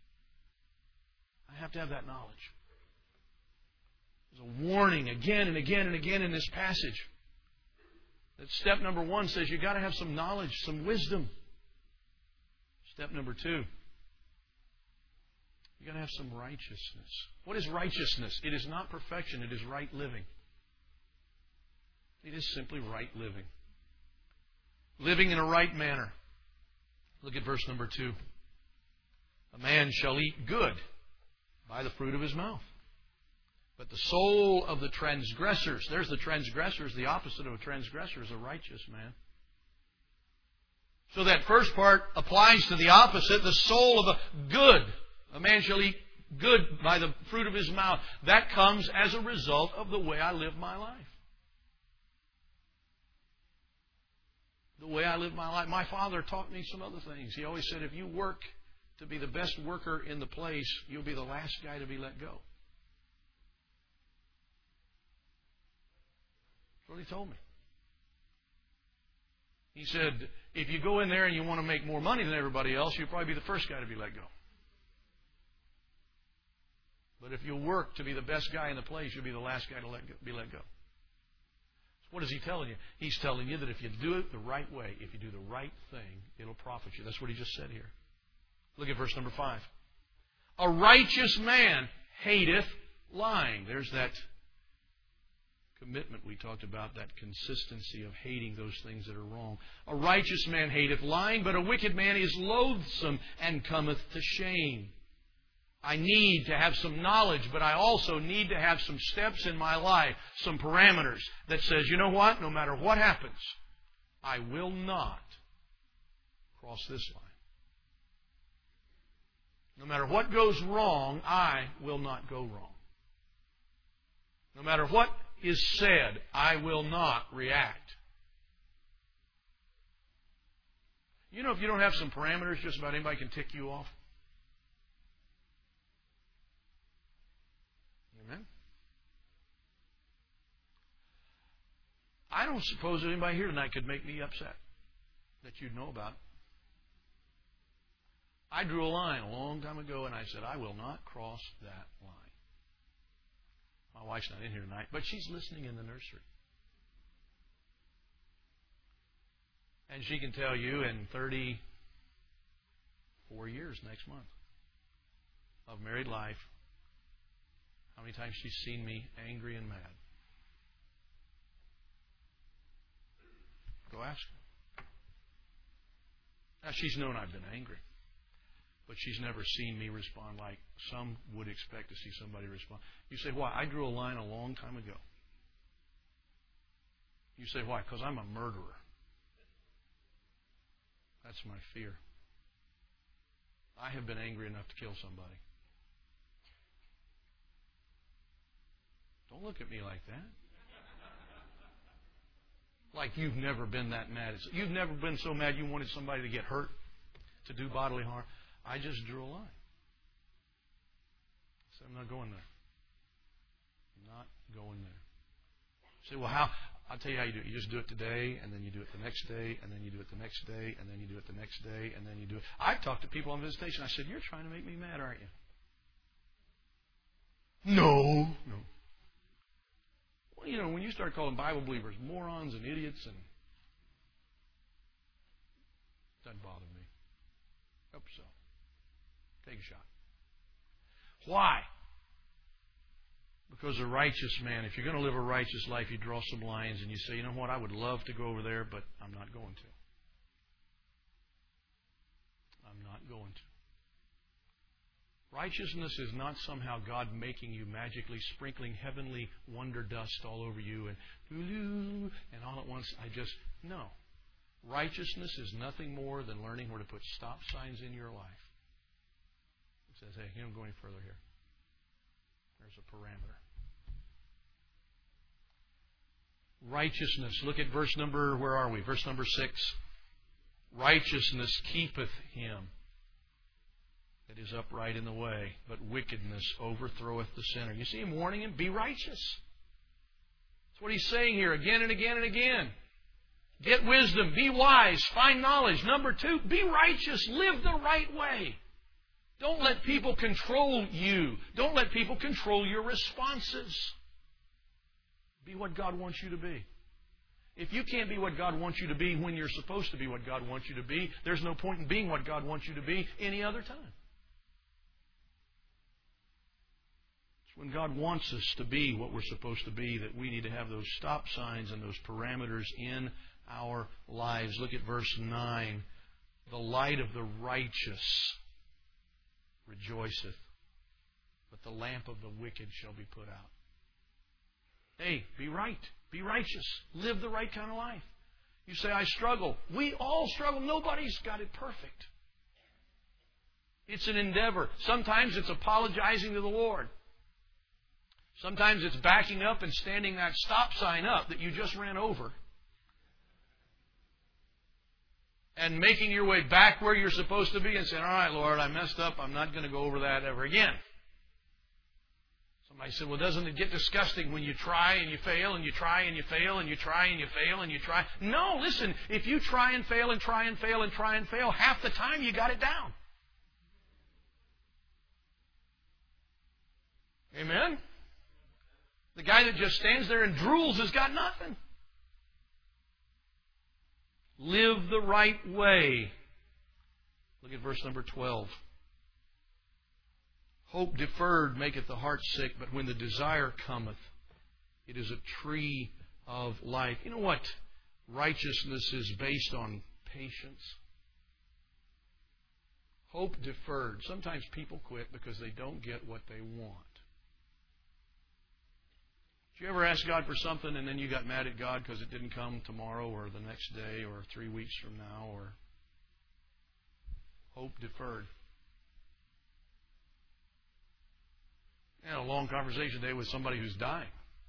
I have to have that knowledge. There's a warning again and again and again in this passage. That step number one says you've got to have some knowledge, some wisdom. Step number two, you've got to have some righteousness. What is righteousness? It is not perfection. It is right living. It is simply right living. Living in a right manner. Look at verse number two. A man shall eat good by the fruit of his mouth. But the soul of the transgressors, there's the transgressors, the opposite of a transgressor is a righteous man. So that first part applies to the opposite, the soul of a good. A man shall eat good by the fruit of his mouth. That comes as a result of the way I live my life. The way I live my life. My father taught me some other things. He always said, if you work to be the best worker in the place, you'll be the last guy to be let go. That's what he told me. He said, if you go in there and you want to make more money than everybody else, you'll probably be the first guy to be let go. But if you'll work to be the best guy in the place, you'll be the last guy to let go, be let go. So what is he telling you? He's telling you that if you do it the right way, if you do the right thing, it'll profit you. That's what he just said here. Look at verse number five. A righteous man hateth lying. There's that commitment we talked about, that consistency of hating those things that are wrong. A righteous man hateth lying, but a wicked man is loathsome and cometh to shame. I need to have some knowledge, but I also need to have some steps in my life, some parameters that says, you know what? No matter what happens, I will not cross this line. No matter what goes wrong, I will not go wrong. No matter what is said, I will not react. You know, if you don't have some parameters, just about anybody can tick you off. Amen? I don't suppose that anybody here tonight could make me upset that you'd know about. I drew a line a long time ago, and I said, I will not cross that line. My wife's not in here tonight, but she's listening in the nursery. And she can tell you in thirty-four years next month of married life how many times she's seen me angry and mad. Go ask her. Now, she's known I've been angry, but she's never seen me respond like some would expect to see somebody respond. You say, why? I drew a line a long time ago. You say, why? Because I'm a murderer. That's my fear. I have been angry enough to kill somebody. Don't look at me like that. Like you've never been that mad. You've never been so mad you wanted somebody to get hurt, to do bodily harm. I just drew a line. I said, I'm not going there. I'm not going there. You say, well, how? I'll tell you how you do it. You just do it today, and then you do it the next day, and then you do it the next day, and then you do it the next day, and then you do it. I've talked to people on visitation. I said, you're trying to make me mad, aren't you? No. No. Well, you know, when you start calling Bible believers morons and idiots, and it doesn't bother me. Help yourself. Take a shot. Why? Because a righteous man, if you're going to live a righteous life, you draw some lines and you say, you know what, I would love to go over there, but I'm not going to. I'm not going to. Righteousness is not somehow God making you magically sprinkling heavenly wonder dust all over you and and all at once. I just, no. Righteousness is nothing more than learning where to put stop signs in your life. It says, hey, you don't go any further here. There's a parameter. Righteousness. Look at verse number, where are we? Verse number six. Righteousness keepeth him that is upright in the way, but wickedness overthroweth the sinner. You see him warning him, be righteous. That's what he's saying here again and again and again. Get wisdom, be wise, find knowledge. Number two, be righteous, live the right way. Don't let people control you. Don't let people control your responses. Be what God wants you to be. If you can't be what God wants you to be when you're supposed to be what God wants you to be, there's no point in being what God wants you to be any other time. It's when God wants us to be what we're supposed to be that we need to have those stop signs and those parameters in our lives. Look at verse nine. The light of the righteous rejoiceth, but the lamp of the wicked shall be put out. Hey, be right. Be righteous. Live the right kind of life. You say, I struggle. We all struggle. Nobody's got it perfect. It's an endeavor. Sometimes it's apologizing to the Lord. Sometimes it's backing up and standing that stop sign up that you just ran over. and making your way back where you're supposed to be and saying, all right, Lord, I messed up. I'm not going to go over that ever again. Somebody said, well, doesn't it get disgusting when you try and you fail and you try and you fail and you try and you fail and you try? No, listen, if you try and fail and try and fail and try and fail, half the time you got it down. Amen? The guy that just stands there and drools has got nothing. Live the right way. Look at verse number twelve. Hope deferred maketh the heart sick, but when the desire cometh, it is a tree of life. You know what righteousness is based on? Patience. Hope deferred. Sometimes people quit because they don't get what they want. Did you ever ask God for something and then you got mad at God because it didn't come tomorrow or the next day or three weeks from now? Or hope deferred. I had a long conversation today with somebody who's dying.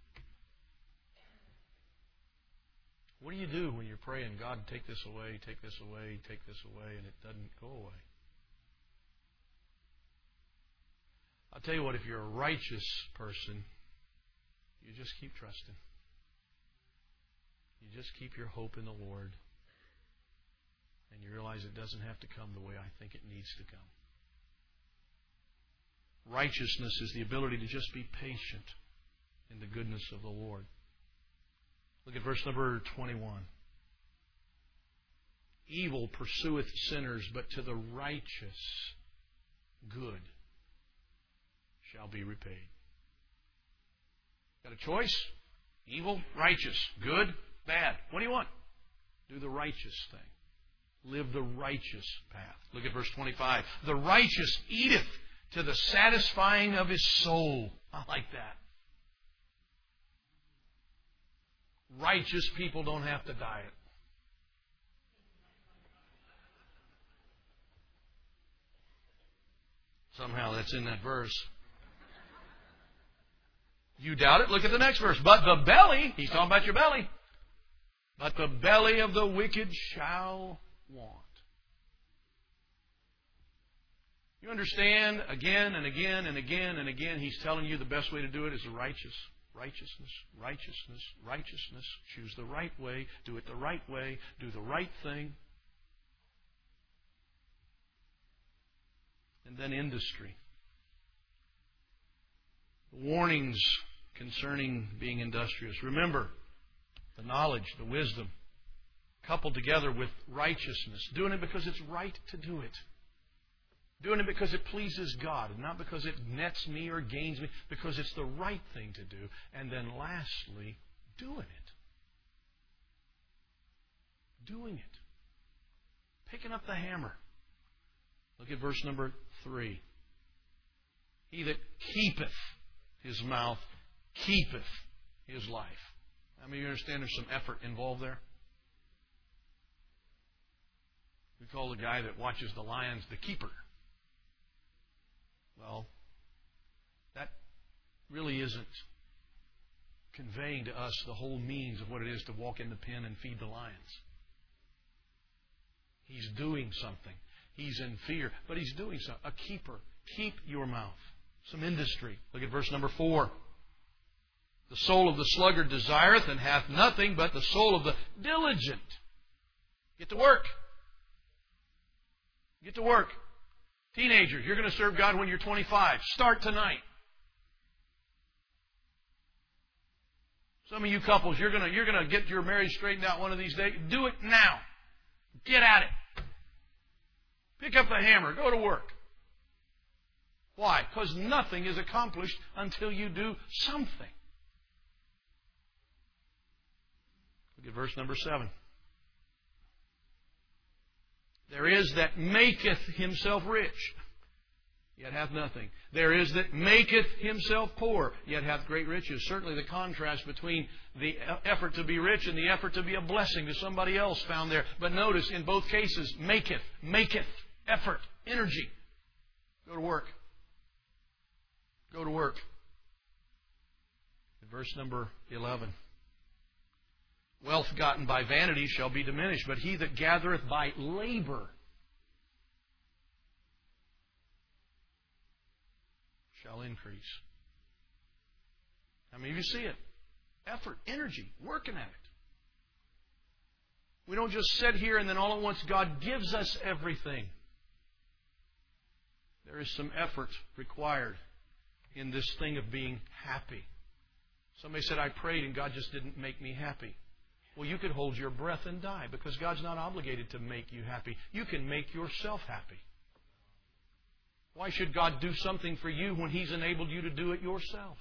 What do you do when you're praying, God, take this away, take this away, take this away, and it doesn't go away? I'll tell you what, if you're a righteous person, you just keep trusting. You just keep your hope in the Lord. And you realize it doesn't have to come the way I think it needs to come. Righteousness is the ability to just be patient in the goodness of the Lord. Look at verse number twenty-one. Evil pursueth sinners, but to the righteous good shall be repaid. Got a choice? Evil, righteous, good, bad. What do you want? Do the righteous thing. Live the righteous path. Look at verse twenty-five. The righteous eateth to the satisfying of his soul. I like that. Righteous people don't have to diet. Somehow that's in that verse. You doubt it? Look at the next verse. But the belly, he's talking about your belly, but the belly of the wicked shall want. You understand, again and again and again and again, he's telling you the best way to do it is the righteous. Righteousness, righteousness, righteousness. Choose the right way. Do it the right way. Do the right thing. And then industry. Warnings concerning being industrious. Remember, the knowledge, the wisdom, coupled together with righteousness. Doing it because it's right to do it. Doing it because it pleases God, and not because it nets me or gains me, because it's the right thing to do. And then lastly, doing it. Doing it. Picking up the hammer. Look at verse number three. He that keepeth his mouth keepeth his life. I mean, you understand there's some effort involved there? We call the guy that watches the lions the keeper. Well, that really isn't conveying to us the whole means of what it is to walk in the pen and feed the lions. He's doing something. He's in fear, but he's doing something. A keeper. Keep your mouth. Some industry. Look at verse number four. The soul of the sluggard desireth and hath nothing, but the soul of the diligent. Get to work. Get to work. Teenagers, you're going to serve God when you're twenty-five. Start tonight. Some of you couples, you're going to, you're going to get your marriage straightened out one of these days. Do it now. Get at it. Pick up the hammer. Go to work. Why? Because nothing is accomplished until you do something. Look at verse number seven. There is that maketh himself rich, yet hath nothing. There is that maketh himself poor, yet hath great riches. Certainly the contrast between the effort to be rich and the effort to be a blessing to somebody else found there. But notice, in both cases, maketh, maketh, effort, energy. Go to work. Go to work. Verse number eleven. Wealth gotten by vanity shall be diminished, but he that gathereth by labor shall increase. How many of you see it? Effort, energy, working at it. We don't just sit here and then all at once God gives us everything. There is some effort required in this thing of being happy. Somebody said, I prayed and God just didn't make me happy. Well, you could hold your breath and die because God's not obligated to make you happy. You can make yourself happy. Why should God do something for you when He's enabled you to do it yourself?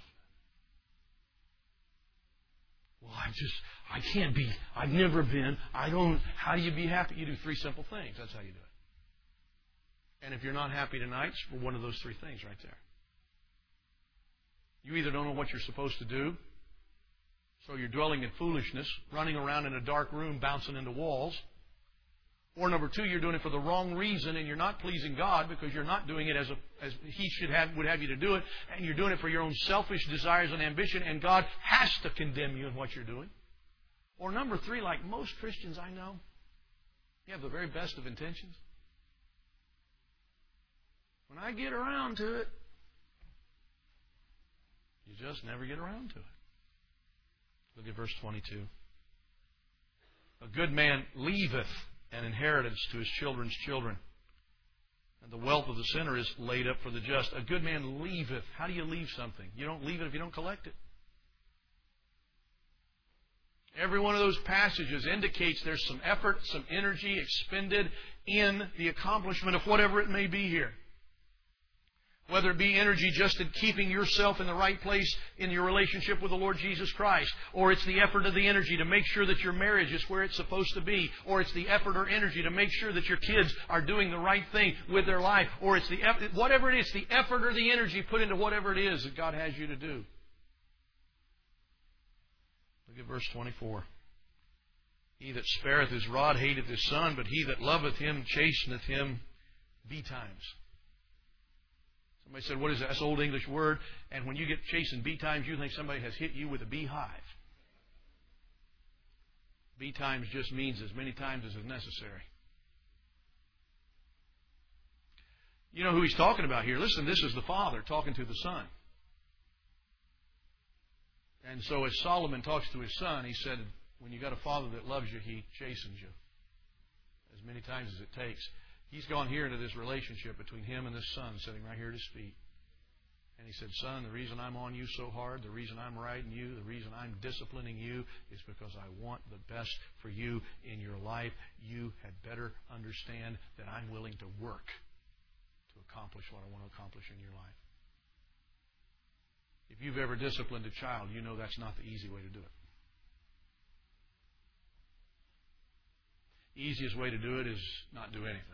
Well, I just, I can't be, I've never been, I don't, how do you be happy? You do three simple things. That's how you do it. And if you're not happy tonight, it's for one of those three things right there. You either don't know what you're supposed to do, so you're dwelling in foolishness, running around in a dark room, bouncing into walls. Or number two, you're doing it for the wrong reason and you're not pleasing God because you're not doing it as, a, as He should have, would have you to do it, and you're doing it for your own selfish desires and ambition, and God has to condemn you in what you're doing. Or number three, like most Christians I know, you have the very best of intentions. When I get around to it, you just never get around to it. Look at verse twenty-two. A good man leaveth an inheritance to his children's children, and the wealth of the sinner is laid up for the just. A good man leaveth. How do you leave something? You don't leave it if you don't collect it. Every one of those passages indicates there's some effort, some energy expended in the accomplishment of whatever it may be here. Whether it be energy just in keeping yourself in the right place in your relationship with the Lord Jesus Christ, or it's the effort of the energy to make sure that your marriage is where it's supposed to be, or it's the effort or energy to make sure that your kids are doing the right thing with their life, or it's the effort, whatever it is, the effort or the energy put into whatever it is that God has you to do. Look at verse twenty-four. He that spareth his rod hateth his son, but he that loveth him chasteneth him betimes. Somebody said, what is that? That's an old English word. And when you get chastened betimes, you think somebody has hit you with a beehive. Betimes just means as many times as is necessary. You know who he's talking about here? Listen, this is the father talking to the son. And so as Solomon talks to his son, he said, when you've got a father that loves you, he chastens you as many times as it takes. He's gone here into this relationship between him and this son sitting right here at his feet. And he said, son, the reason I'm on you so hard, the reason I'm riding you, the reason I'm disciplining you is because I want the best for you in your life. You had better understand that I'm willing to work to accomplish what I want to accomplish in your life. If you've ever disciplined a child, you know that's not the easy way to do it. The easiest way to do it is not do anything.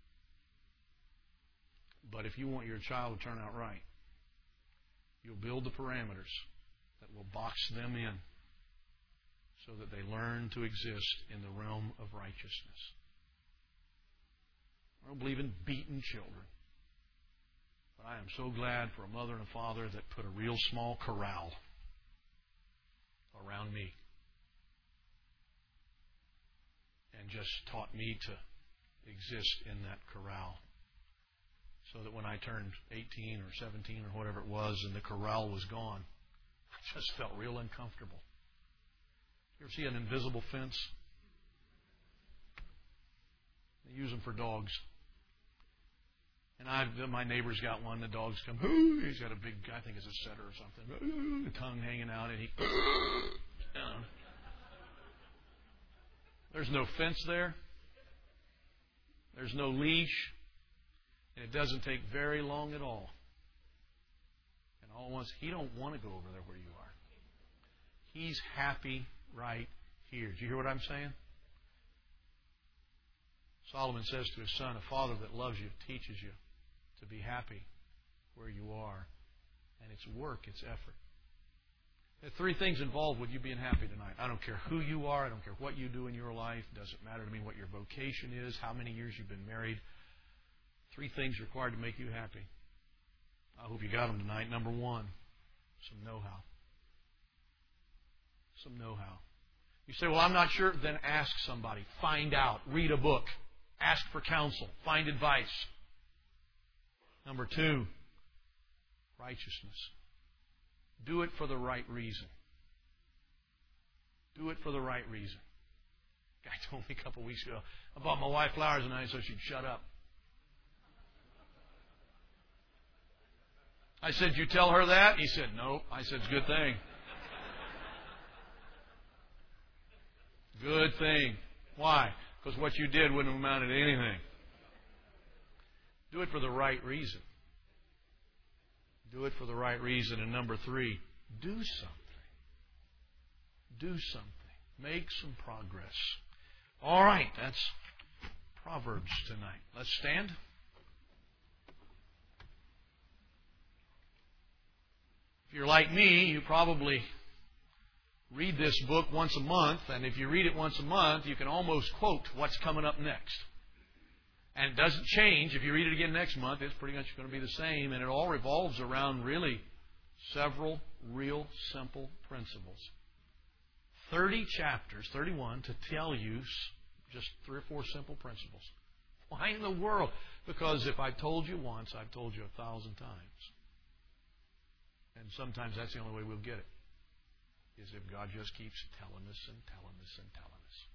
But if you want your child to turn out right, you'll build the parameters that will box them in so that they learn to exist in the realm of righteousness. I don't believe in beating children. But I am so glad for a mother and a father that put a real small corral around me and just taught me to exist in that corral. So that when I turned eighteen or seventeen or whatever it was and the corral was gone, I just felt real uncomfortable. You ever see an invisible fence? They use them for dogs. And I've, my neighbor's got one. The dogs come, ooh, he's got a big, I think it's a setter or something, ooh, the tongue hanging out, and he, you know. There's no fence there. There's no leash. And it doesn't take very long at all. And all at once, he don't want to go over there where you are. He's happy right here. Do you hear what I'm saying? Solomon says to his son, a father that loves you teaches you to be happy where you are. And it's work, it's effort. There are three things involved with you being happy tonight. I don't care who you are. I don't care what you do in your life. It doesn't matter to me what your vocation is, how many years you've been married. Three things required to make you happy. I hope you got them tonight. Number one, some know-how. Some know-how. You say, well, I'm not sure. Then ask somebody. Find out. Read a book. Ask for counsel. Find advice. Number two, righteousness. Do it for the right reason. Do it for the right reason. A guy told me a couple of weeks ago, I bought my wife flowers tonight so she'd shut up. I said, you tell her that? He said, no. I said, it's a good thing. Good thing. Why? Because what you did wouldn't have amounted to anything. Do it for the right reason. Do it for the right reason. And number three, do something. Do something. Make some progress. All right, that's Proverbs tonight. Let's stand. If you're like me, you probably read this book once a month, and if you read it once a month, you can almost quote what's coming up next. And it doesn't change. If you read it again next month, it's pretty much going to be the same, and it all revolves around really several real simple principles. thirty chapters, thirty-one, to tell you just three or four simple principles. Why in the world? Because if I've told you once, I've told you a thousand times. And sometimes that's the only way we'll get it, is if God just keeps telling us and telling us and telling us.